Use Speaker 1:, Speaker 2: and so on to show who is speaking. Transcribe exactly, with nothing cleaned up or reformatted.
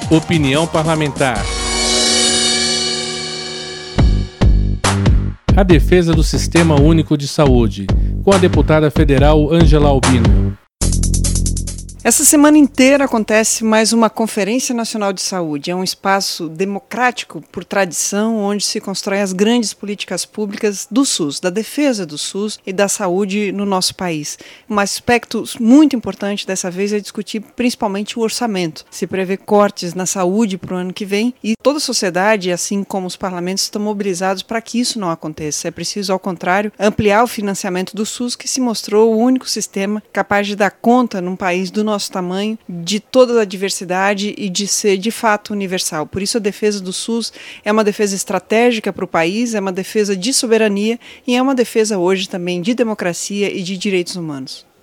Speaker 1: Opinião Parlamentar. A defesa do Sistema Único de Saúde, com a deputada federal Ângela Albino.
Speaker 2: Essa semana inteira acontece mais uma Conferência Nacional de Saúde. É um espaço democrático por tradição, onde se constroem as grandes políticas públicas do SUS, da defesa do SUS e da saúde no nosso país. Um aspecto muito importante dessa vez é discutir principalmente o orçamento. Se prevê cortes na saúde para o ano que vem e toda a sociedade, assim como os parlamentos, estão mobilizados para que isso não aconteça. É preciso, ao contrário, ampliar o financiamento do SUS, que se mostrou o único sistema capaz de dar conta, num país do nosso nosso tamanho, de toda a diversidade e de ser de fato universal. Por isso a defesa do SUS é uma defesa estratégica para o país, é uma defesa de soberania e é uma defesa hoje também de democracia e de direitos humanos.